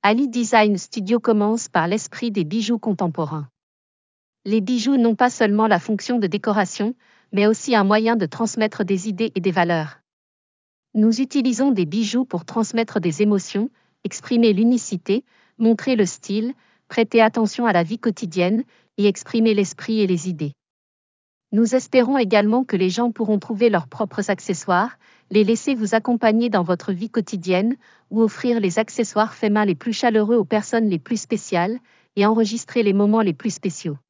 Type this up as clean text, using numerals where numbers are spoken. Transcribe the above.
Ali Design Studio commence par l'esprit des bijoux contemporains. Les bijoux n'ont pas seulement la fonction de décoration, mais aussi un moyen de transmettre des idées et des valeurs. Nous utilisons des bijoux pour transmettre des émotions, exprimer l'unicité, montrer le style, prêter attention à la vie quotidienne et exprimer l'esprit et les idées. Nous espérons également que les gens pourront trouver leurs propres accessoires, les laisser vous accompagner dans votre vie quotidienne ou offrir les accessoires faits main les plus chaleureux aux personnes les plus spéciales et enregistrer les moments les plus spéciaux.